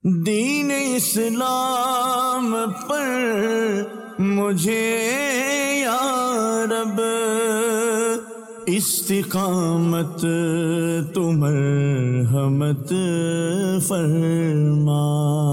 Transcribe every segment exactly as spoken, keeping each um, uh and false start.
دین اسلام پر مجھے یا رب استقامت تو مرحمت فرما۔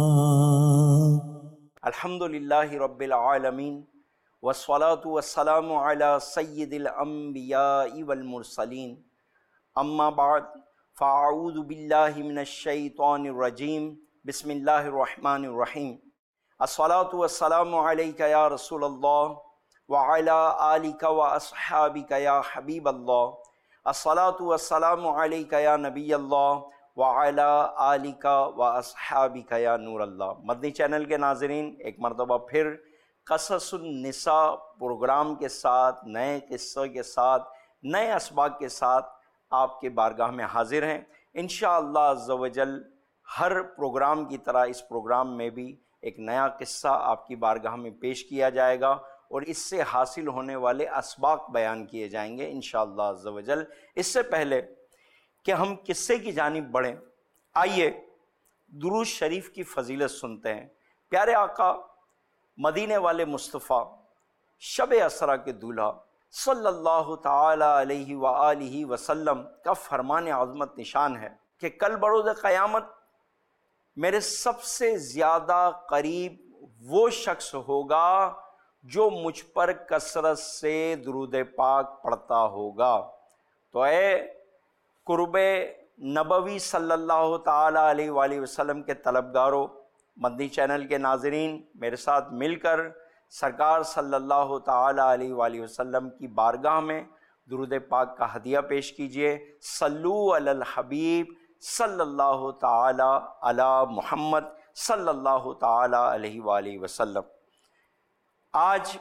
الحمدللہ رب العالمین والصلاة والسلام علی سید الانبیاء والمرسلین، اما بعد فاعوذ باللہ من الشیطان الرجیم، بسم اللہ الرحمن الرحیم۔ الصلاة والسلام علیک یا رسول اللہ وعلی آلک واصحابک یا حبیب اللہ۔ الصلاة والسلام علیک یا نبی اللہ وعلی آلک واصحابک یا نور اللہ۔ مدنی چینل کے ناظرین، ایک مرتبہ پھر قصص النساء پروگرام کے ساتھ، نئے قصے کے ساتھ، نئے اسباق کے ساتھ آپ کے بارگاہ میں حاضر ہیں۔ انشاءاللہ عز و جل ہر پروگرام کی طرح اس پروگرام میں بھی ایک نیا قصہ آپ کی بارگاہ میں پیش کیا جائے گا اور اس سے حاصل ہونے والے اسباق بیان کیے جائیں گے انشاءاللہ عز و جل۔ اس سے پہلے کہ ہم قصے کی جانب بڑھیں، آئیے درود شریف کی فضیلت سنتے ہیں۔ پیارے آقا مدینے والے مصطفیٰ شب اسرا کے دولہا صلی اللہ تعالی علیہ وآلہ وسلم کا فرمان عظمت نشان ہے کہ کل بروز قیامت میرے سب سے زیادہ قریب وہ شخص ہوگا جو مجھ پر کثرت سے درود پاک پڑھتا ہوگا۔ تو اے قرب نبوی صلی اللہ تعالی علیہ وآلہ وسلم کے طلبگاروں، مدنی چینل کے ناظرین، میرے ساتھ مل کر سرکار صلی اللہ تعالی علیہ وآلہ وسلم کی بارگاہ میں درود پاک کا ہدیہ پیش کیجئے۔ صلو علی الحبیب صلی اللہ تعالی علی محمد صلی اللہ تعالی علیہ وآلہ وسلم۔ آج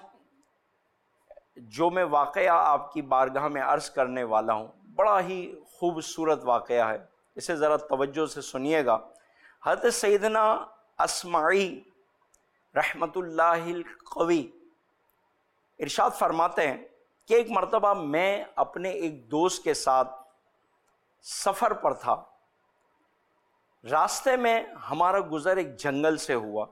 جو میں واقعہ آپ کی بارگاہ میں عرض کرنے والا ہوں بڑا ہی خوبصورت واقعہ ہے، اسے ذرا توجہ سے سنیے گا۔ حضرت سیدنا اسمعی رحمت اللہ القوی ارشاد فرماتے ہیں کہ ایک مرتبہ میں اپنے ایک دوست کے ساتھ سفر پر تھا، راستے میں ہمارا گزر ایک جنگل سے ہوا،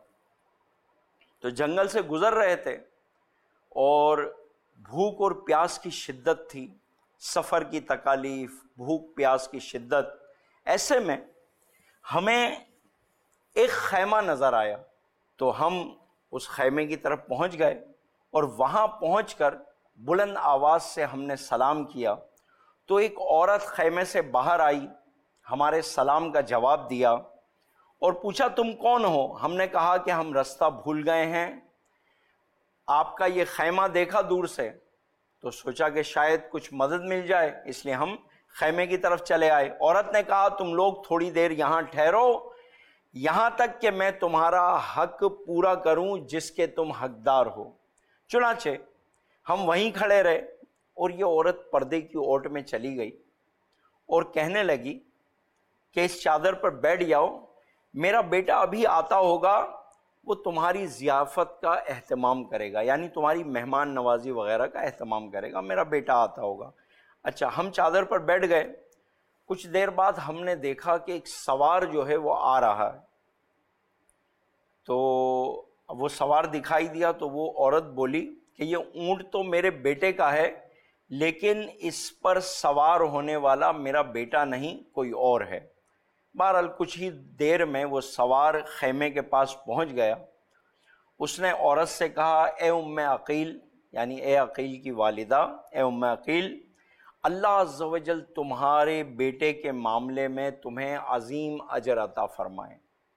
تو جنگل سے گزر رہے تھے اور بھوک اور پیاس کی شدت تھی، سفر کی تکالیف، بھوک پیاس کی شدت۔ ایسے میں ہمیں ایک خیمہ نظر آیا تو ہم اس خیمے کی طرف پہنچ گئے اور وہاں پہنچ کر بلند آواز سے ہم نے سلام کیا تو ایک عورت خیمے سے باہر آئی، ہمارے سلام کا جواب دیا اور پوچھا تم کون ہو؟ ہم نے کہا کہ ہم رستہ بھول گئے ہیں، آپ کا یہ خیمہ دیکھا دور سے تو سوچا کہ شاید کچھ مدد مل جائے، اس لیے ہم خیمے کی طرف چلے آئے۔ عورت نے کہا تم لوگ تھوڑی دیر یہاں ٹھہرو یہاں تک کہ میں تمہارا حق پورا کروں جس کے تم حقدار ہو۔ چنانچہ ہم وہیں کھڑے رہے اور یہ عورت پردے کی اوٹ میں چلی گئی اور کہنے لگی کہ اس چادر پر بیٹھ جاؤ، میرا بیٹا ابھی آتا ہوگا، وہ تمہاری ضیافت کا اہتمام کرے گا، یعنی تمہاری مہمان نوازی وغیرہ کا اہتمام کرے گا، میرا بیٹا آتا ہوگا۔ اچھا، ہم چادر پر بیٹھ گئے، کچھ دیر بعد ہم نے دیکھا کہ ایک سوار جو ہے وہ آ رہا ہے، تو وہ سوار دکھائی دیا تو وہ عورت بولی کہ یہ اونٹ تو میرے بیٹے کا ہے لیکن اس پر سوار ہونے والا میرا بیٹا نہیں، کوئی اور ہے۔ بہرحال کچھ ہی دیر میں وہ سوار خیمے کے پاس پہنچ گیا، اس نے عورت سے کہا اے ام عقیل، یعنی اے عقیل کی والدہ، اے ام عقیل، اللہ عز و جل تمہارے بیٹے کے معاملے میں تمہیں عظیم اجر عطا فرمائے۔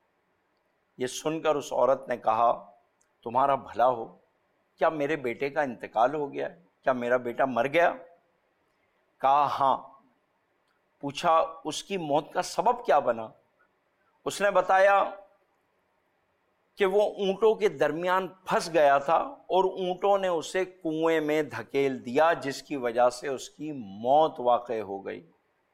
یہ سن کر اس عورت نے کہا تمہارا بھلا ہو، کیا میرے بیٹے کا انتقال ہو گیا ہے؟ کیا میرا بیٹا مر گیا؟ کہا ہاں۔ پوچھا اس کی موت کا سبب کیا بنا؟ اس نے بتایا کہ وہ اونٹوں کے درمیان پھنس گیا تھا اور اونٹوں نے اسے کنویں میں دھکیل دیا جس کی وجہ سے اس کی موت واقع ہو گئی۔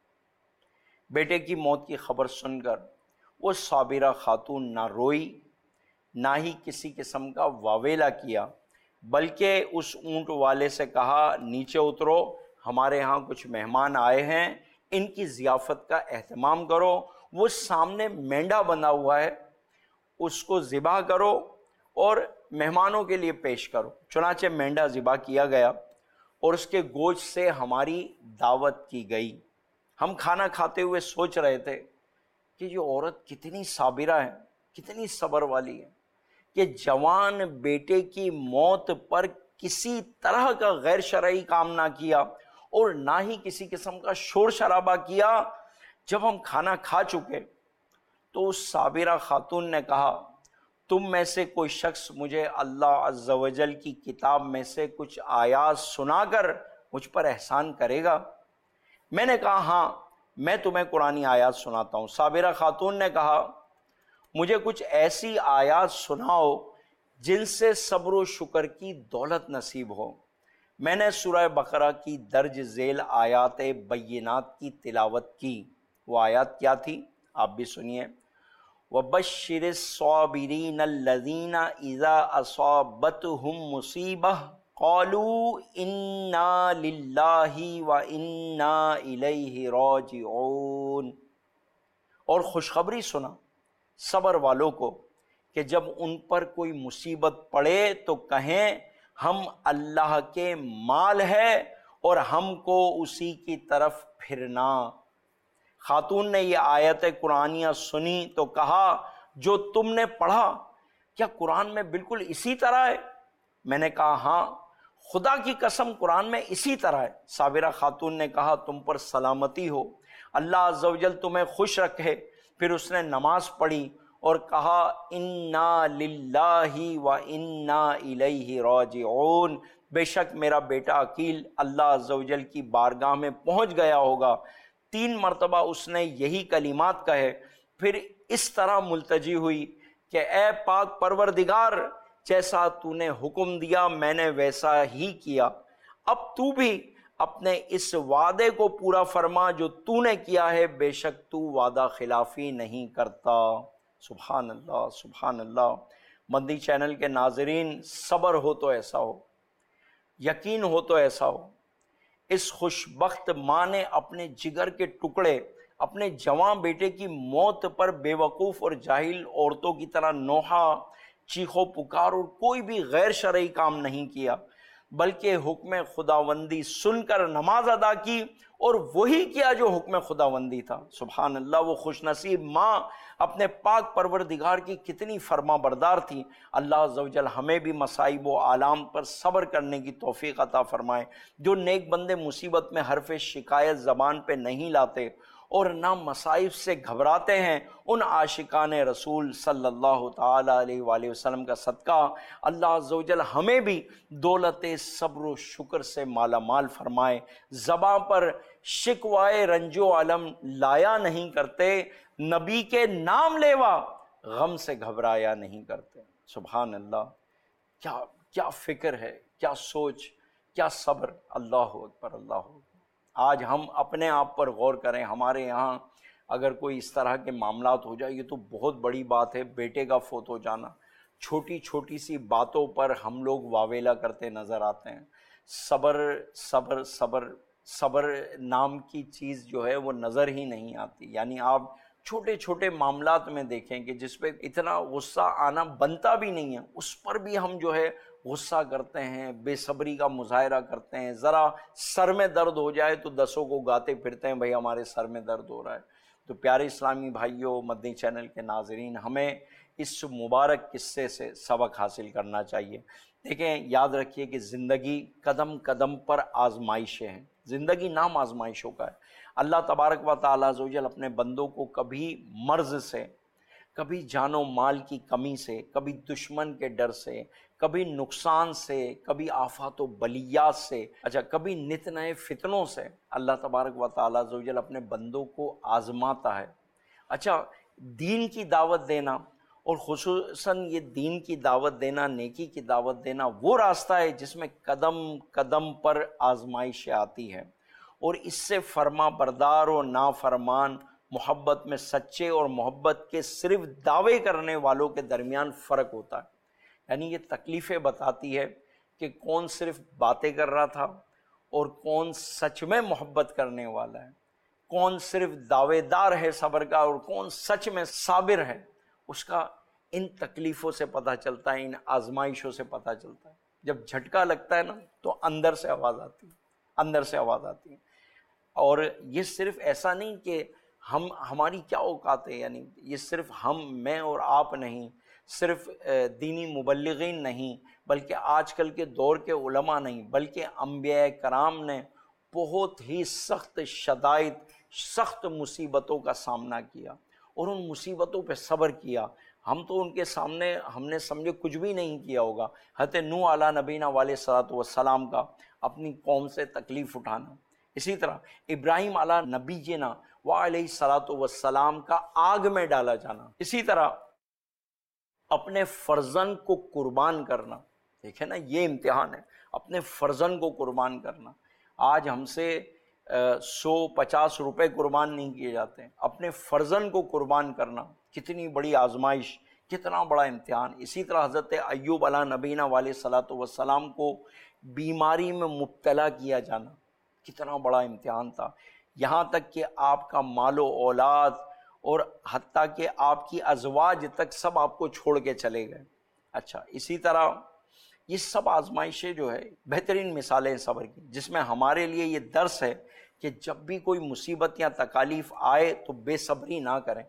بیٹے کی موت کی خبر سن کر وہ صابرہ خاتون نہ روئی نہ ہی کسی قسم کا واویلا کیا، بلکہ اس اونٹ والے سے کہا نیچے اترو، ہمارے ہاں کچھ مہمان آئے ہیں، ان کی ضیافت کا اہتمام کرو۔ وہ سامنے مینڈا بندھا ہوا ہے، اس کو ذبح کرو اور مہمانوں کے لیے پیش کرو۔ چنانچہ مینڈا ذبح کیا گیا اور اس کے گوشت سے ہماری دعوت کی گئی۔ ہم کھانا کھاتے ہوئے سوچ رہے تھے کہ یہ عورت کتنی صابرہ ہے، کتنی صبر والی ہے کہ جوان بیٹے کی موت پر کسی طرح کا غیر شرعی کام نہ کیا اور نہ ہی کسی قسم کا شور شرابہ کیا۔ جب ہم کھانا کھا چکے تو اس صابرہ خاتون نے کہا، تم میں سے کوئی شخص مجھے اللہ عز و جل کی کتاب میں سے کچھ آیات سنا کر مجھ پر احسان کرے گا؟ میں نے کہا ہاں، میں تمہیں قرآنی آیات سناتا ہوں۔ صابرہ خاتون نے کہا، مجھے کچھ ایسی آیات سناؤ جن سے صبر و شکر کی دولت نصیب ہو۔ میں نے سورہ بقرہ کی درج ذیل آیات بینات کی تلاوت کی۔ وہ آیات کیا تھی آپ بھی سنیے۔ وَبَشِّرِ الصَّابِرِينَ الَّذِينَ إِذَا أَصَابَتْهُمْ مُصِيبَةٌ قَالُوا إِنَّا لِلَّهِ وَإِنَّا إِلَيْهِ رَاجِعُونَ۔ اور خوشخبری سنا صبر والوں کو کہ جب ان پر کوئی مصیبت پڑے تو کہیں ہم اللہ کے مال ہے اور ہم کو اسی کی طرف پھرنا۔ خاتون نے یہ آیت قرآنیہ سنی تو کہا، جو تم نے پڑھا کیا قرآن میں بالکل اسی طرح ہے؟ میں نے کہا ہاں، خدا کی قسم قرآن میں اسی طرح ہے۔ صابرہ خاتون نے کہا، تم پر سلامتی ہو، اللہ عز و جل تمہیں خوش رکھے۔ پھر اس نے نماز پڑھی اور کہا، انا للہ و انا الیہ راجعون۔ بے شک میرا بیٹا عقیل اللہ عز و جل کی بارگاہ میں پہنچ گیا ہوگا۔ تین مرتبہ اس نے یہی کلمات کہے، پھر اس طرح ملتجی ہوئی کہ اے پاک پروردگار، جیسا تو نے حکم دیا میں نے ویسا ہی کیا، اب تو بھی اپنے اس وعدے کو پورا فرما جو تو نے کیا ہے، بے شک تو وعدہ خلافی نہیں کرتا۔ سبحان اللہ، سبحان اللہ۔ مدنی چینل کے ناظرین، صبر ہو تو ایسا ہو، یقین ہو تو ایسا ہو۔ اس خوشبخت ماں نے اپنے جگر کے ٹکڑے اپنے جوان بیٹے کی موت پر بے وقوف اور جاہل عورتوں کی طرح نوحہ، چیخو پکار اور کوئی بھی غیر شرعی کام نہیں کیا، بلکہ حکم خداوندی سن کر نماز ادا کی اور وہی کیا جو حکم خداوندی تھا۔ سبحان اللہ۔ وہ خوش نصیب ماں اپنے پاک پروردگار کی کتنی فرما بردار تھی۔ اللہ عز و جل ہمیں بھی مصائب و آلام پر صبر کرنے کی توفیق عطا فرمائے۔ جو نیک بندے مصیبت میں حرف شکایت زبان پہ نہیں لاتے اور نہ مصائب سے گھبراتے ہیں، ان عاشقان رسول صلی اللہ تعالی علیہ وآلہ وسلم کا صدقہ اللہ عز و جل ہمیں بھی دولت صبر و شکر سے مالا مال فرمائے۔ زباں پر شکوائے رنج و علم لایا نہیں کرتے، نبی کے نام لیوا غم سے گھبرایا نہیں کرتے۔ سبحان اللہ۔ کیا کیا فکر ہے، کیا سوچ، کیا صبر۔ اللہ اکبر، اللہ اکبر۔ آج ہم اپنے آپ پر غور کریں۔ ہمارے یہاں اگر کوئی اس طرح کے معاملات ہو جائے، یہ تو بہت بڑی بات ہے، بیٹے کا فوت ہو جانا، چھوٹی چھوٹی سی باتوں پر ہم لوگ واویلا کرتے نظر آتے ہیں۔ صبر صبر صبر صبر نام کی چیز جو ہے وہ نظر ہی نہیں آتی۔ یعنی آپ چھوٹے چھوٹے معاملات میں دیکھیں کہ جس پہ اتنا غصہ آنا بنتا بھی نہیں ہے، اس پر بھی ہم جو ہے غصہ کرتے ہیں، بے صبری کا مظاہرہ کرتے ہیں۔ ذرا سر میں درد ہو جائے تو دسوں کو گاتے پھرتے ہیں، بھائی ہمارے سر میں درد ہو رہا ہے۔ تو پیارے اسلامی بھائیوں، مدنی چینل کے ناظرین، ہمیں اس مبارک قصے سے سبق حاصل کرنا چاہیے۔ دیکھیں، یاد رکھیے کہ زندگی قدم قدم پر آزمائشیں ہیں، زندگی نام آزمائشوں کا ہے۔ اللہ تبارک و تعالیٰ عز و جل اپنے بندوں کو کبھی مرض سے، کبھی جان و مال کی کمی سے، کبھی دشمن کے ڈر سے، کبھی نقصان سے، کبھی آفات و بلیات سے، اچھا کبھی نت نئے فتنوں سے اللہ تبارک و تعالیٰ عز و جل اپنے بندوں کو آزماتا ہے۔ اچھا، دین کی دعوت دینا اور خصوصاً یہ دین کی دعوت دینا، نیکی کی دعوت دینا، وہ راستہ ہے جس میں قدم قدم پر آزمائشیں آتی ہے، اور اس سے فرما بردار و نافرمان، محبت میں سچے اور محبت کے صرف دعوے کرنے والوں کے درمیان فرق ہوتا ہے۔ یعنی یہ تکلیفیں بتاتی ہے کہ کون صرف باتیں کر رہا تھا اور کون سچ میں محبت کرنے والا ہے، کون صرف دعوے دار ہے صبر کا اور کون سچ میں صابر ہے۔ اس کا ان تکلیفوں سے پتہ چلتا ہے، ان آزمائشوں سے پتہ چلتا ہے. جب جھٹکا لگتا ہے نا تو اندر سے آواز آتی ہے، اندر سے آواز آتی ہے. اور یہ صرف ایسا نہیں کہ ہم ہماری کیا اوقات ہے، یعنی یہ صرف ہم میں اور آپ نہیں، صرف دینی مبلغین نہیں، بلکہ آج کل کے دور کے علماء نہیں، بلکہ انبیاء کرام نے بہت ہی سخت شدائد، سخت مصیبتوں کا سامنا کیا اور ان مصیبتوں پہ صبر کیا. ہم تو ان کے سامنے ہم نے سمجھے کچھ بھی نہیں کیا ہوگا. حضرت نوح علیہ نبینا والے صلاۃ والسلام کا اپنی قوم سے تکلیف اٹھانا، اسی طرح ابراہیم علیہ نبی جنا و علیہ صلاۃ والسلام کا آگ میں ڈالا جانا، اسی طرح اپنے فرزند کو قربان کرنا. دیکھیں نا یہ امتحان ہے، اپنے فرزند کو قربان کرنا. آج ہم سے سو پچاس روپے قربان نہیں کیے جاتے ہیں، اپنے فرزند کو قربان کرنا کتنی بڑی آزمائش، کتنا بڑا امتحان. اسی طرح حضرت ایوب علیہ نبینا والے صلاۃ والسلام کو بیماری میں مبتلا کیا جانا کتنا بڑا امتحان تھا. یہاں تک کہ آپ کا مال و اولاد اور حتیٰ کہ آپ کی ازواج تک سب آپ کو چھوڑ کے چلے گئے. اچھا، اسی طرح یہ سب آزمائشیں جو ہے بہترین مثالیں صبر کی، جس میں ہمارے لیے یہ درس ہے کہ جب بھی کوئی مصیبت یا تکالیف آئے تو بے صبری نہ کریں،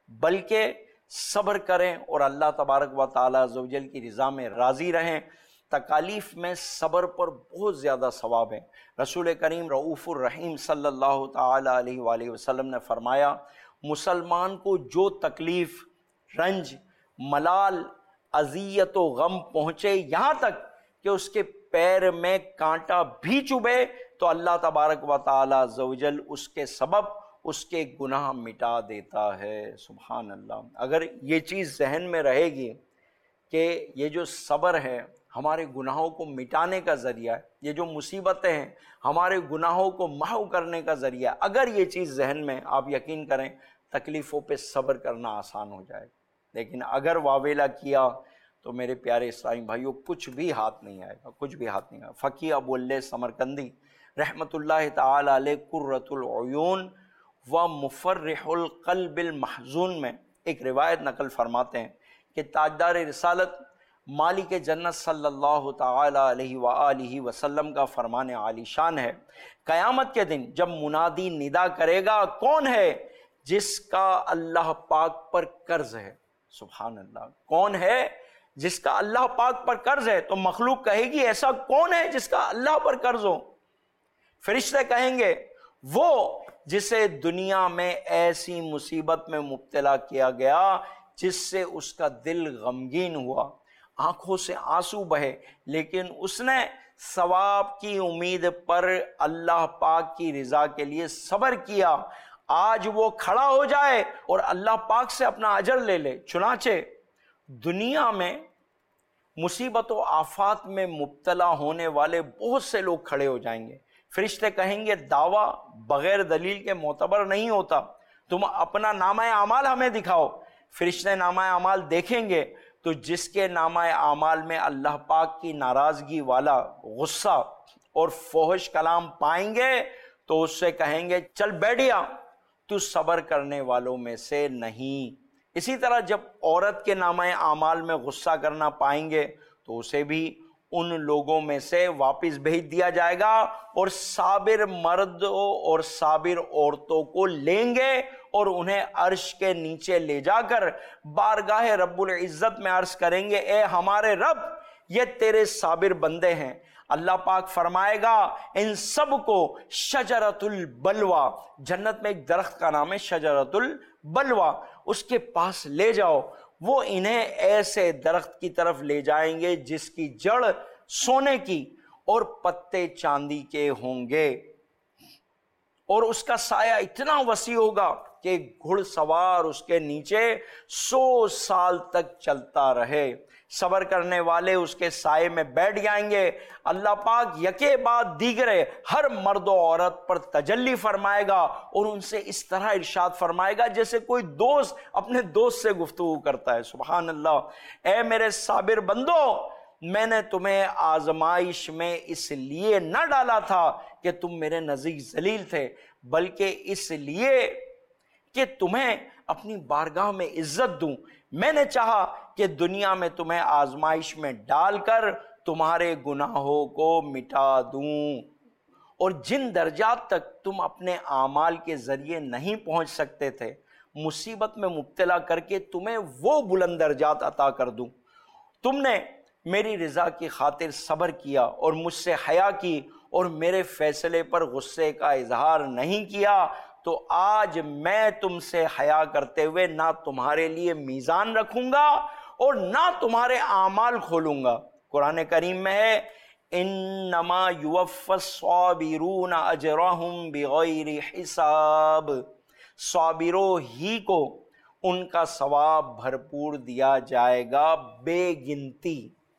بلکہ صبر کریں اور اللہ تبارک و تعالیٰ عز و جل کی رضا میں راضی رہیں. تکالیف میں صبر پر بہت زیادہ ثواب ہے. رسول کریم رؤوف الرحیم صلی اللہ تعالی علیہ وآلہ وسلم نے فرمایا، مسلمان کو جو تکلیف، رنج، ملال، اذیت و غم پہنچے، یہاں تک کہ اس کے پیر میں کانٹا بھی چبھے، تو اللہ تبارک و تعالی عز و جل اس کے سبب اس کے گناہ مٹا دیتا ہے. سبحان اللہ. اگر یہ چیز ذہن میں رہے گی کہ یہ جو صبر ہے ہمارے گناہوں کو مٹانے کا ذریعہ ہے، یہ جو مصیبتیں ہیں ہمارے گناہوں کو محو کرنے کا ذریعہ ہے، اگر یہ چیز ذہن میں، آپ یقین کریں تکلیفوں پہ صبر کرنا آسان ہو جائے. لیکن اگر واویلا کیا تو میرے پیارے اسلامی بھائیوں کچھ بھی ہاتھ نہیں آئے گا، کچھ بھی ہاتھ نہیں آئے گا. فقیہ ابو اللہ سمرقندی رحمۃ اللہ تعالی علیہ قرۃ العیون و مفرح القلب المحزون میں ایک روایت نقل فرماتے ہیں کہ تاجدار رسالت مالک جنت صلی اللہ تعالی علیہ وآلہ وسلم کا فرمان عالی شان ہے، قیامت کے دن جب منادی ندا کرے گا، کون ہے جس کا اللہ پاک پر قرض ہے؟ سبحان اللہ. کون ہے جس کا اللہ پاک پر قرض ہے؟ تو مخلوق کہے گی ایسا کون ہے جس کا اللہ پر قرض ہو؟ فرشتے کہیں گے وہ جسے دنیا میں ایسی مصیبت میں مبتلا کیا گیا جس سے اس کا دل غمگین ہوا، آنکھوں سے آنسو بہے، لیکن اس نے ثواب کی امید پر اللہ پاک کی رضا کے لیے صبر کیا. آج وہ کھڑا ہو جائے اور اللہ پاک سے اپنا اجر لے لے. چنانچہ دنیا میں مصیبت و آفات میں مبتلا ہونے والے بہت سے لوگ کھڑے ہو جائیں گے. فرشتے کہیں گے دعویٰ بغیر دلیل کے معتبر نہیں ہوتا، تم اپنا نامہ اعمال ہمیں دکھاؤ. فرشتے نامہ اعمال دیکھیں گے تو جس کے نامہ اعمال میں اللہ پاک کی ناراضگی والا غصہ اور فحش کلام پائیں گے تو اس سے کہیں گے چل بیٹھیا، تو صبر کرنے والوں میں سے نہیں. اسی طرح جب عورت کے نامہ اعمال میں غصہ کرنا پائیں گے تو اسے بھی ان لوگوں میں سے واپس بھیج دیا جائے گا، اور صابر مرد اور صابر عورتوں کو لیں گے اور انہیں عرش کے نیچے لے جا کر بارگاہ رب العزت میں عرض کریں گے، اے ہمارے رب یہ تیرے صابر بندے ہیں. اللہ پاک فرمائے گا ان سب کو شجرۃ البلوہ، جنت میں ایک درخت کا نام ہے شجرۃ البلوہ، اس کے پاس لے جاؤ. وہ انہیں ایسے درخت کی طرف لے جائیں گے جس کی جڑ سونے کی اور پتے چاندی کے ہوں گے، اور اس کا سایہ اتنا وسیع ہوگا کہ گھڑ سوار اس کے نیچے سو سال تک چلتا رہے. صبر کرنے والے اس کے سائے میں بیٹھ جائیں گے. اللہ پاک یکے بعد دیگرے ہر مرد و عورت پر تجلی فرمائے گا اور ان سے اس طرح ارشاد فرمائے گا جیسے کوئی دوست اپنے دوست سے گفتگو کرتا ہے. سبحان اللہ. اے میرے صابر بندو، میں نے تمہیں آزمائش میں اس لیے نہ ڈالا تھا کہ تم میرے نزدیک ذلیل تھے، بلکہ اس لیے کہ تمہیں اپنی بارگاہ میں عزت دوں، میں نے چاہا کہ دنیا میں تمہیں آزمائش میں ڈال کر تمہارے گناہوں کو مٹا دوں، اور جن درجات تک تم اپنے اعمال کے ذریعے نہیں پہنچ سکتے تھے مصیبت میں مبتلا کر کے تمہیں وہ بلند درجات عطا کر دوں۔ تم نے میری رضا کی خاطر صبر کیا اور مجھ سے حیا کی اور میرے فیصلے پر غصے کا اظہار نہیں کیا، تو آج میں تم سے حیا کرتے ہوئے نہ تمہارے لیے میزان رکھوں گا اور نہ تمہارے اعمال کھولوں گا۔ قرآن کریم میں ہے انما یوفی الصابرون اجرہم بغیر حساب، صابروں ہی کو ان کا ثواب بھرپور دیا جائے گا بے گنتی،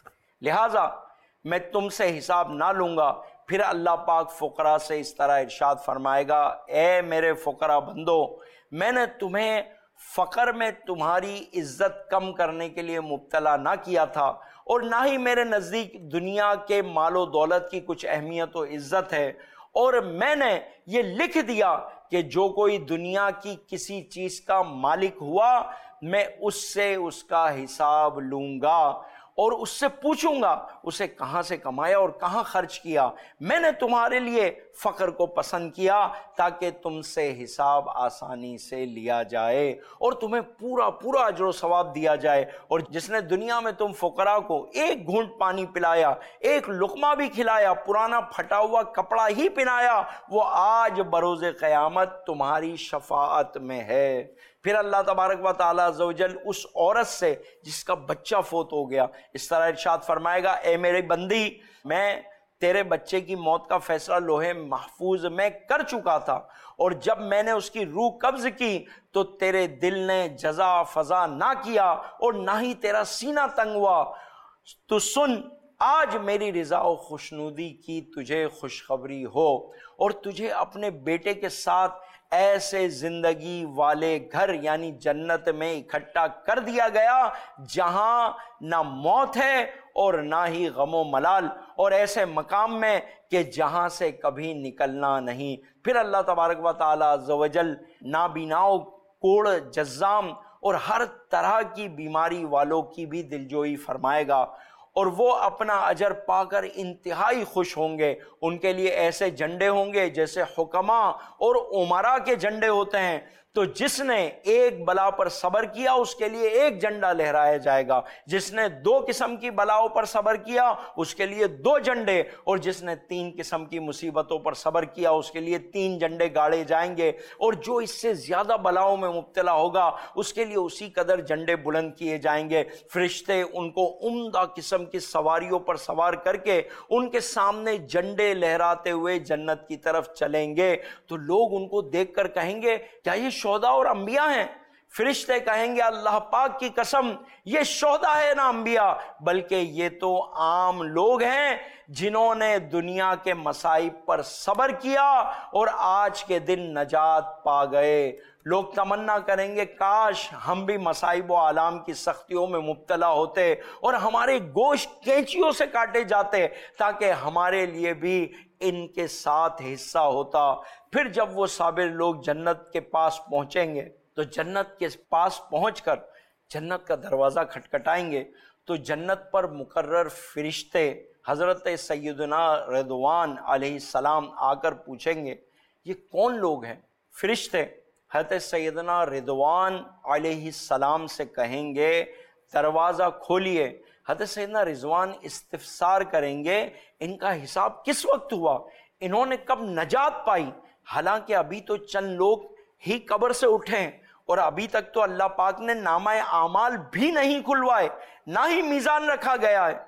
لہٰذا میں تم سے حساب نہ لوں گا۔ پھر اللہ پاک فقراء سے اس طرح ارشاد فرمائے گا، اے میرے فقراء بندو، میں نے تمہیں فقر میں تمہاری عزت کم کرنے کے لیے مبتلا نہ کیا تھا، اور نہ ہی میرے نزدیک دنیا کے مال و دولت کی کچھ اہمیت و عزت ہے، اور میں نے یہ لکھ دیا کہ جو کوئی دنیا کی کسی چیز کا مالک ہوا میں اس سے اس کا حساب لوں گا اور اس سے پوچھوں گا اسے کہاں سے کمایا اور کہاں خرچ کیا۔ میں نے تمہارے لیے فقر کو پسند کیا تاکہ تم سے حساب آسانی سے لیا جائے اور تمہیں پورا پورا اجر و ثواب دیا جائے۔ اور جس نے دنیا میں تم فقراء کو ایک گھونٹ پانی پلایا، ایک لقمہ بھی کھلایا، پرانا پھٹا ہوا کپڑا ہی پہنایا، وہ آج بروز قیامت تمہاری شفاعت میں ہے۔ پھر اللہ تبارک و تعالیٰ عز و جل اس عورت سے جس کا بچہ فوت ہو گیا اس طرح ارشاد فرمائے گا، اے میری بندی، میں تیرے بچے کی موت کا فیصلہ لوح محفوظ میں کر چکا تھا، اور جب میں نے اس کی روح قبض کی تو تیرے دل نے جزا فضا نہ کیا اور نہ ہی تیرا سینہ تنگ ہوا۔ تو سن، آج میری رضا و خوشنودی کی تجھے خوشخبری ہو، اور تجھے اپنے بیٹے کے ساتھ ایسے زندگی والے گھر یعنی جنت میں اکٹھا کر دیا گیا جہاں نہ موت ہے اور نہ ہی غم و ملال، اور ایسے مقام میں کہ جہاں سے کبھی نکلنا نہیں۔ پھر اللہ تبارک و تعالیٰ عز و جل نابیناؤ، کوڑ، جزام اور ہر طرح کی بیماری والوں کی بھی دلجوئی فرمائے گا، اور وہ اپنا اجر پا کر انتہائی خوش ہوں گے۔ ان کے لیے ایسے جھنڈے ہوں گے جیسے حکماء اور امراء کے جھنڈے ہوتے ہیں، تو جس نے ایک بلا پر صبر کیا اس کے لیے ایک جھنڈا لہرایا جائے گا، جس نے دو قسم کی بلاؤں پر صبر کیا اس کے لیے دو جھنڈے، اور جس نے تین قسم کی مصیبتوں پر صبر کیا اس کے لیے تین جھنڈے گاڑے جائیں گے، اور جو اس سے زیادہ بلاؤں میں مبتلا ہوگا اس کے لیے اسی قدر جھنڈے بلند کیے جائیں گے۔ فرشتے ان کو عمدہ قسم کی سواریوں پر سوار کر کے ان کے سامنے جھنڈے لہراتے ہوئے جنت کی طرف چلیں گے، تو لوگ ان کو دیکھ کر کہیں گے کیا یہ شہداء اور انبیاء ہیں؟ فرشتے کہیں گے اللہ پاک کی قسم یہ شہداء ہے نہ انبیاء، بلکہ یہ تو عام لوگ ہیں جنہوں نے دنیا کے مصائب پر صبر کیا اور آج کے دن نجات پا گئے۔ لوگ تمنا کریں گے کاش ہم بھی مصائب و آلام کی سختیوں میں مبتلا ہوتے اور ہمارے گوشت کینچیوں سے کاٹے جاتے تاکہ ہمارے لیے بھی ان کے ساتھ حصہ ہوتا۔ پھر جب وہ صابر لوگ جنت کے پاس پہنچیں گے تو جنت کے پاس پہنچ کر جنت کا دروازہ کھٹکھٹائیں گے تو جنت پر مقرر فرشتے حضرت سیدنا رضوان علیہ السلام آ کر پوچھیں گے یہ کون لوگ ہیں؟ فرشتے حضرت سیدنا رضوان علیہ السلام سے کہیں گے دروازہ کھولیے۔ حضرت سیدنا رضوان استفسار کریں گے ان کا حساب کس وقت ہوا، انہوں نے کب نجات پائی؟ حالانکہ ابھی تو چند لوگ ہی قبر سے اٹھے ہیں اور ابھی تک تو اللہ پاک نے نامہ اعمال بھی نہیں کھلوائے، نہ ہی میزان رکھا گیا ہے۔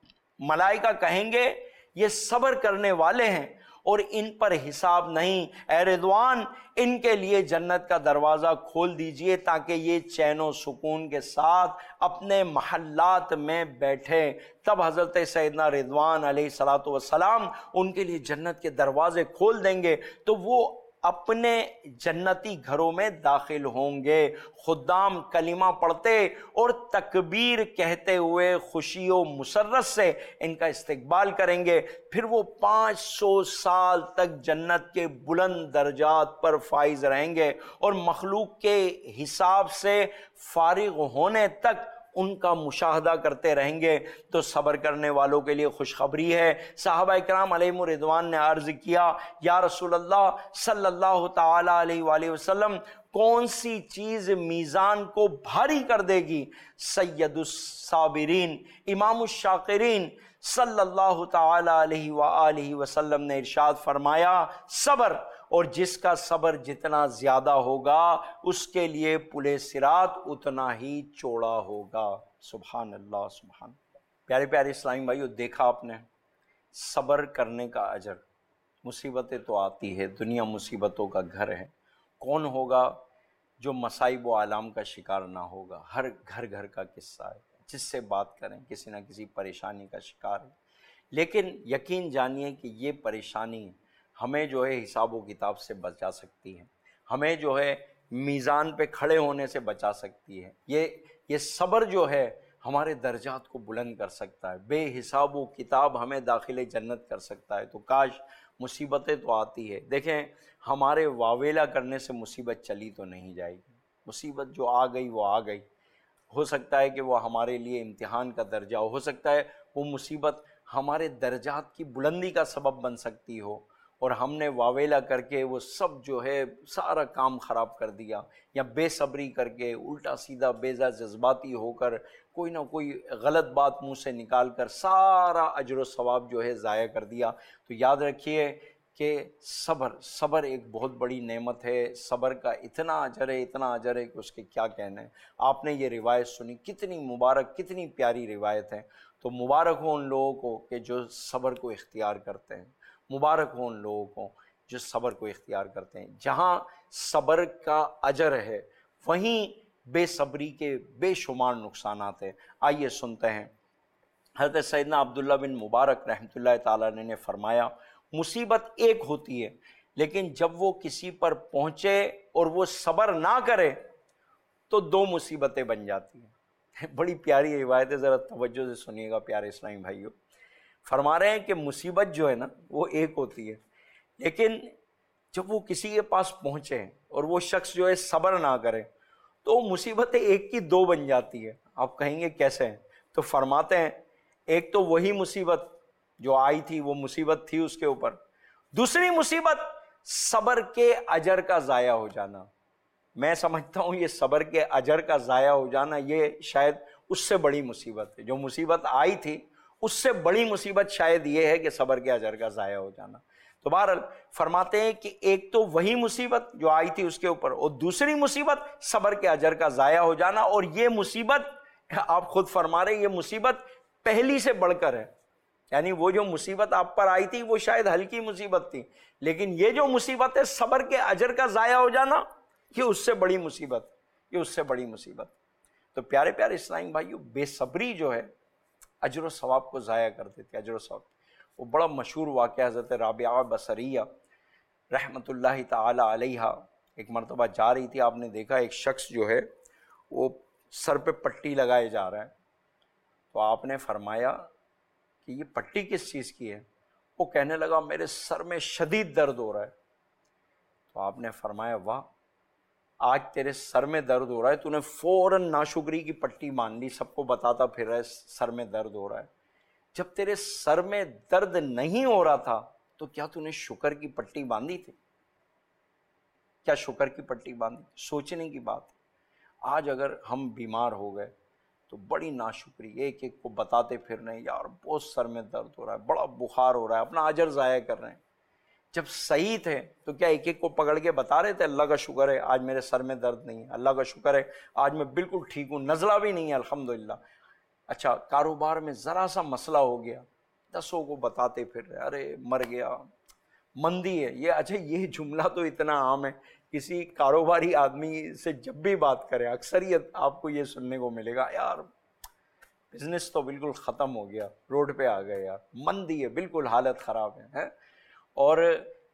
ملائکہ کہیں گے یہ صبر کرنے والے ہیں اور ان پر حساب نہیں، اے رضوان ان کے لیے جنت کا دروازہ کھول دیجئے تاکہ یہ چین و سکون کے ساتھ اپنے محلات میں بیٹھے۔ تب حضرت سیدنا رضوان علیہ الصلوۃ والسلام ان کے لیے جنت کے دروازے کھول دیں گے تو وہ اپنے جنتی گھروں میں داخل ہوں گے۔ خدام کلمہ پڑھتے اور تکبیر کہتے ہوئے خوشی و مسرت سے ان کا استقبال کریں گے، پھر وہ پانچ سو سال تک جنت کے بلند درجات پر فائز رہیں گے اور مخلوق کے حساب سے فارغ ہونے تک ان کا مشاہدہ کرتے رہیں گے۔ تو صبر کرنے والوں کے لیے خوشخبری ہے۔ صحابہ کرام علیہم الرضوان نے عرض کیا، یا رسول اللہ صلی اللہ تعالی علیہ وآلہ وسلم، کون سی چیز میزان کو بھاری کر دے گی؟ سید الصابرین امام الشاکرین صلی اللہ تعالی علیہ وآلہ وسلم نے ارشاد فرمایا، صبر، اور جس کا صبر جتنا زیادہ ہوگا اس کے لیے پل صراط اتنا ہی چوڑا ہوگا۔ سبحان اللہ، سبحان اللہ۔ پیارے پیارے اسلامی بھائیو، دیکھا آپ نے صبر کرنے کا اجر۔ مصیبتیں تو آتی ہے، دنیا مصیبتوں کا گھر ہے، کون ہوگا جو مصائب و آلام کا شکار نہ ہوگا؟ ہر گھر گھر کا قصہ ہے، جس سے بات کریں کسی نہ کسی پریشانی کا شکار ہے۔ لیکن یقین جانیے کہ یہ پریشانی ہمیں جو ہے حساب و کتاب سے بچا سکتی ہے، ہمیں جو ہے میزان پہ کھڑے ہونے سے بچا سکتی ہے۔ یہ یہ صبر جو ہے ہمارے درجات کو بلند کر سکتا ہے، بے حساب و کتاب ہمیں داخل جنت کر سکتا ہے۔ تو کاش مصیبتیں تو آتی ہے، دیکھیں ہمارے واویلا کرنے سے مصیبت چلی تو نہیں جائے گی۔ مصیبت جو آ گئی وہ آ گئی، ہو سکتا ہے کہ وہ ہمارے لیے امتحان کا درجہ ہو، ہو سکتا ہے وہ مصیبت ہمارے درجات کی بلندی کا سبب بن سکتی ہو، اور ہم نے واویلا کر کے وہ سب جو ہے سارا کام خراب کر دیا، یا بے صبری کر کے الٹا سیدھا بیزا جذباتی ہو کر کوئی نہ کوئی غلط بات منہ سے نکال کر سارا اجر و ثواب جو ہے ضائع کر دیا۔ تو یاد رکھیے کہ صبر صبر ایک بہت بڑی نعمت ہے۔ صبر کا اتنا اجر ہے، اتنا اجر ہے کہ اس کے کیا کہنے ہیں۔ آپ نے یہ روایت سنی، کتنی مبارک، کتنی پیاری روایت ہے۔ تو مبارک ہو ان لوگوں کو کہ جو صبر کو اختیار کرتے ہیں، مبارک ہو ان لوگوں کو جو صبر کو اختیار کرتے ہیں۔ جہاں صبر کا اجر ہے وہیں بے صبری کے بے شمار نقصانات ہیں۔ آئیے سنتے ہیں، حضرت سیدنا عبداللہ بن مبارک رحمۃ اللہ تعالیٰ عنہ نے فرمایا، مصیبت ایک ہوتی ہے لیکن جب وہ کسی پر پہنچے اور وہ صبر نہ کرے تو دو مصیبتیں بن جاتی ہیں۔ بڑی پیاری روایت ہے، ذرا توجہ سے سنیے گا پیارے اسلامی بھائیوں۔ فرما رہے ہیں کہ مصیبت جو ہے نا وہ ایک ہوتی ہے، لیکن جب وہ کسی کے پاس پہنچے اور وہ شخص جو ہے صبر نہ کرے تو مصیبتیں ایک کی دو بن جاتی ہے۔ آپ کہیں گے کیسے ہیں؟ تو فرماتے ہیں ایک تو وہی مصیبت جو آئی تھی وہ مصیبت تھی اس کے اوپر، دوسری مصیبت صبر کے اجر کا ضائع ہو جانا۔ میں سمجھتا ہوں یہ صبر کے اجر کا ضائع ہو جانا یہ شاید اس سے بڑی مصیبت ہے۔ جو مصیبت آئی تھی اس سے بڑی مصیبت شاید یہ ہے کہ صبر کے اجر کا ضائع ہو جانا۔ تو بہرحال فرماتے ہیں کہ ایک تو وہی مصیبت جو آئی تھی اس کے اوپر، اور دوسری مصیبت صبر کے اجر کا ضائع ہو جانا۔ اور یہ مصیبت آپ خود فرما رہے ہیں، یہ مصیبت پہلی سے بڑھ کر ہے۔ یعنی وہ جو مصیبت آپ پر آئی تھی وہ شاید ہلکی مصیبت تھی، لیکن یہ جو مصیبت ہے صبر کے اجر کا ضائع ہو جانا، یہ اس سے بڑی مصیبت، یہ اس سے بڑی مصیبت۔ تو پیارے پیارے اسلامی بھائیو، بے صبری جو ہے اجر و ثواب کو ضائع کر دیتے، اجر و ثواب۔ وہ بڑا مشہور واقعہ حضرت رابعہ بصریہ رحمۃ اللہ تعالی علیہا ایک مرتبہ جا رہی تھی، آپ نے دیکھا ایک شخص جو ہے وہ سر پہ پٹی لگائے جا رہا ہے، تو آپ نے فرمایا کہ یہ پٹی کس چیز کی ہے؟ وہ کہنے لگا میرے سر میں شدید درد ہو رہا ہے۔ تو آپ نے فرمایا واہ، آج تیرے سر میں درد ہو رہا ہے، تو نے فوراً ناشکری کی پٹی مان لی، سب کو بتاتا پھر رہا ہے سر میں درد ہو رہا ہے۔ جب تیرے سر میں درد نہیں ہو رہا تھا تو کیا تو نے شکر کی پٹی باندھی تھی؟ کیا شکر کی پٹی باندھی؟ سوچنے کی بات ہے۔ آج اگر ہم بیمار ہو گئے تو بڑی ناشکری، ایک ایک کو بتاتے پھر رہے ہیں یار بہت سر میں درد ہو رہا ہے، بڑا بخار ہو رہا ہے، اپنا اجر ضائع کر رہے ہیں۔ جب صحیح تھے تو کیا ایک ایک کو پکڑ کے بتا رہے تھے اللہ کا شکر ہے آج میرے سر میں درد نہیں ہے، اللہ کا شکر ہے آج میں بالکل ٹھیک ہوں، نزلہ بھی نہیں ہے الحمدللہ۔ اچھا کاروبار میں ذرا سا مسئلہ ہو گیا، دسوں کو بتاتے پھر رہے ارے مر گیا، مندی ہے یہ۔ اچھا یہ جملہ تو اتنا عام ہے، کسی کاروباری آدمی سے جب بھی بات کرے اکثریت آپ کو یہ سننے کو ملے گا یار بزنس تو بالکل ختم ہو گیا، روڈ پہ آ گئے یار، مندی ہے، بالکل حالت خراب ہے۔ اور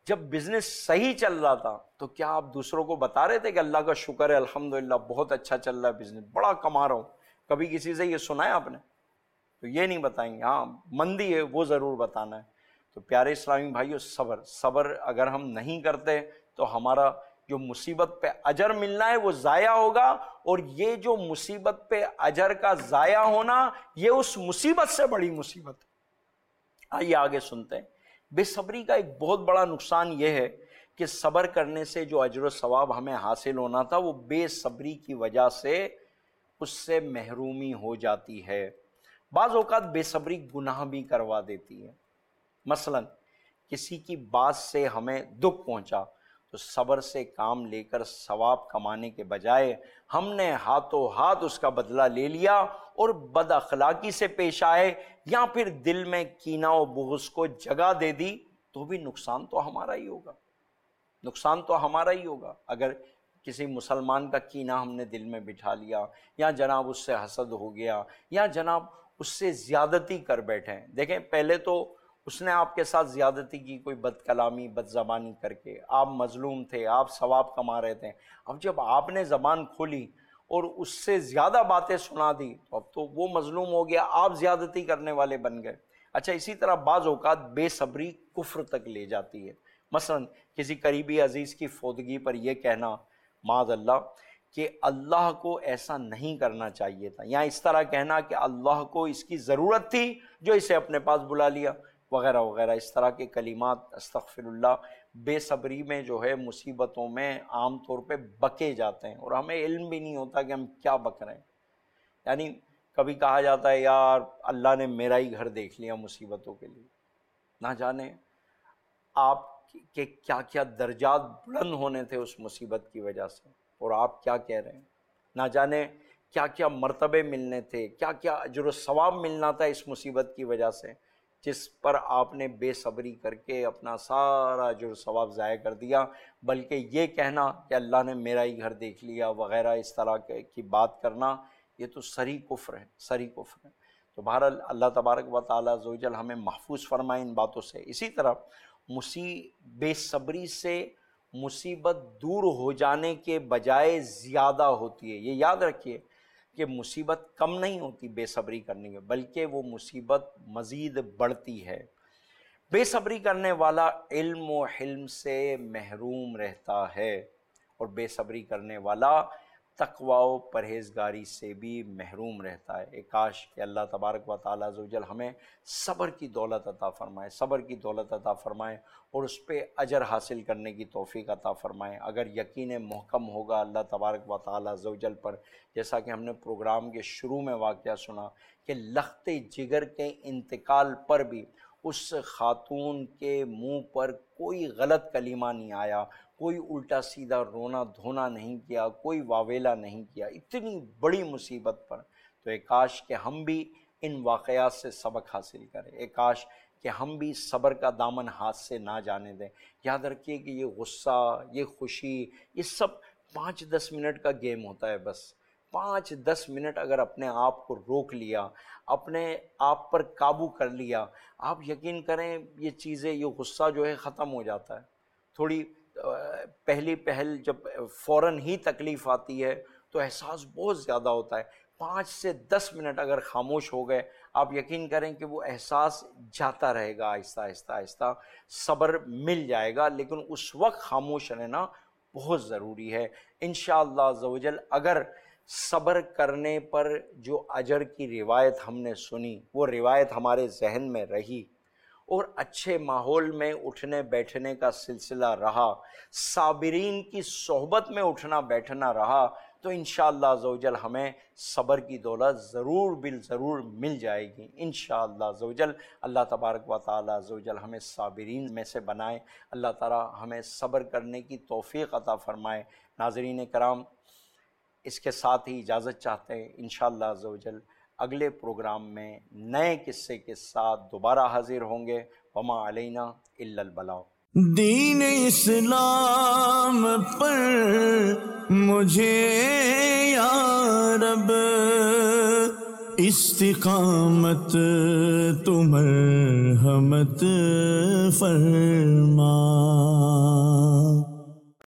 جب بزنس صحیح چل رہا تھا تو کیا آپ دوسروں کو بتا رہے تھے کہ اللہ کا شکر ہے الحمدللہ بہت اچھا چل رہا ہے بزنس، بڑا کما رہا ہوں؟ کبھی کسی سے یہ سنا ہے آپ نے؟ تو یہ نہیں بتائیں گے. ہاں مندی ہے وہ ضرور بتانا ہے. تو پیارے اسلامی بھائیو، صبر صبر اگر ہم نہیں کرتے تو ہمارا جو مصیبت پہ اجر ملنا ہے وہ ضائع ہوگا، اور یہ جو مصیبت پہ اجر کا ضائع ہونا یہ اس مصیبت سے بڑی مصیبت ہے. آئیے آگے سنتے ہیں. بے صبری کا ایک بہت بڑا نقصان یہ ہے کہ صبر کرنے سے جو اجر و ثواب ہمیں حاصل ہونا تھا وہ بے صبری کی وجہ سے اس سے محرومی ہو جاتی ہے. بعض اوقات بے صبری گناہ بھی کروا دیتی ہے. مثلا کسی کی بات سے ہمیں دکھ پہنچا تو صبر سے کام لے کر ثواب کمانے کے بجائے ہم نے ہاتھوں ہاتھ اس کا بدلہ لے لیا اور بد اخلاقی سے پیش آئے یا پھر دل میں کینہ و بغض کو جگہ دے دی تو بھی نقصان تو ہمارا ہی ہوگا. نقصان تو ہمارا ہی ہوگا. اگر کسی مسلمان کا کینہ ہم نے دل میں بٹھا لیا، یا جناب اس سے حسد ہو گیا، یا جناب اس سے زیادتی کر بیٹھے. دیکھیں پہلے تو اس نے آپ کے ساتھ زیادتی کی، کوئی بد کلامی بد زبانی کر کے، آپ مظلوم تھے، آپ ثواب کما رہے تھے. اب جب آپ نے زبان کھولی اور اس سے زیادہ باتیں سنا دی تو اب تو وہ مظلوم ہو گیا، آپ زیادتی کرنے والے بن گئے. اچھا اسی طرح بعض اوقات بے صبری کفر تک لے جاتی ہے. مثلا کسی قریبی عزیز کی فوتگی پر یہ کہنا معاذ اللہ کہ اللہ کو ایسا نہیں کرنا چاہیے تھا، یا اس طرح کہنا کہ اللہ کو اس کی ضرورت تھی جو اسے اپنے پاس بلا لیا، وغیرہ وغیرہ. اس طرح کے کلمات استغفر اللہ بے صبری میں جو ہے مصیبتوں میں عام طور پہ بکے جاتے ہیں، اور ہمیں علم بھی نہیں ہوتا کہ ہم کیا بک رہے ہیں. یعنی کبھی کہا جاتا ہے یار اللہ نے میرا ہی گھر دیکھ لیا مصیبتوں کے لیے. نہ جانے آپ کے کیا کیا درجات بلند ہونے تھے اس مصیبت کی وجہ سے، اور آپ کیا کہہ رہے ہیں. نہ جانے کیا کیا مرتبے ملنے تھے، کیا کیا اجر و ثواب ملنا تھا اس مصیبت کی وجہ سے، جس پر آپ نے بے صبری کر کے اپنا سارا اجر و ثواب ضائع کر دیا. بلکہ یہ کہنا کہ اللہ نے میرا ہی گھر دیکھ لیا وغیرہ اس طرح کی بات کرنا، یہ تو سری کفر ہے، سری کفر ہے. تو بہرحال اللہ تبارک و تعالیٰ عز و جل ہمیں محفوظ فرمائے ان باتوں سے. اسی طرح مصیب بے صبری سے مصیبت دور ہو جانے کے بجائے زیادہ ہوتی ہے. یہ یاد رکھیے کہ مصیبت کم نہیں ہوتی بے صبری کرنے کے، بلکہ وہ مصیبت مزید بڑھتی ہے. بے صبری کرنے والا علم و حلم سے محروم رہتا ہے، اور بے صبری کرنے والا تقوی و پرہیزگاری سے بھی محروم رہتا ہے. ایک کاش کہ اللہ تبارک و تعالیٰ عز و جل ہمیں صبر کی دولت عطا فرمائے، صبر کی دولت عطا فرمائے اور اس پہ اجر حاصل کرنے کی توفیق عطا فرمائے. اگر یقین محکم ہوگا اللہ تبارک و تعالیٰ عز و جل پر، جیسا کہ ہم نے پروگرام کے شروع میں واقعہ سنا کہ لخت جگر کے انتقال پر بھی اس خاتون کے منہ پر کوئی غلط کلمہ نہیں آیا، کوئی الٹا سیدھا رونا دھونا نہیں کیا، کوئی واویلا نہیں کیا، اتنی بڑی مصیبت پر. تو ایک کاش کہ ہم بھی ان واقعات سے سبق حاصل کریں، ایک کاش کہ ہم بھی صبر کا دامن ہاتھ سے نہ جانے دیں. یاد رکھیے کہ یہ غصہ، یہ خوشی، یہ سب پانچ دس منٹ کا گیم ہوتا ہے. بس پانچ دس منٹ اگر اپنے آپ کو روک لیا، اپنے آپ پر قابو کر لیا، آپ یقین کریں یہ چیزیں، یہ غصہ جو ہے ختم ہو جاتا ہے. تھوڑی پہلی پہل جب فوراً ہی تکلیف آتی ہے تو احساس بہت زیادہ ہوتا ہے. پانچ سے دس منٹ اگر خاموش ہو گئے، آپ یقین کریں کہ وہ احساس جاتا رہے گا، آہستہ آہستہ آہستہ صبر مل جائے گا. لیکن اس وقت خاموش رہنا بہت ضروری ہے. انشاءاللہ عز و جل اگر صبر کرنے پر جو اجر کی روایت ہم نے سنی، وہ روایت ہمارے ذہن میں رہی اور اچھے ماحول میں اٹھنے بیٹھنے کا سلسلہ رہا، صابرین کی صحبت میں اٹھنا بیٹھنا رہا، تو انشاءاللہ عز و جل ہمیں صبر کی دولت ضرور بال ضرور مل جائے گی انشاءاللہ عز و جل. اللہ تبارک و تعالیٰ عز و جل ہمیں صابرین میں سے بنائے. اللہ تعالیٰ ہمیں صبر کرنے کی توفیق عطا فرمائے. ناظرین کرام، اس کے ساتھ ہی اجازت چاہتے ہیں. انشاءاللہ عز و جل اگلے پروگرام میں نئے قصے کے ساتھ دوبارہ حاضر ہوں گے. وما علینا الا البلاغ. دین اسلام پر مجھے یا رب استقامت تو مرحمت فرما.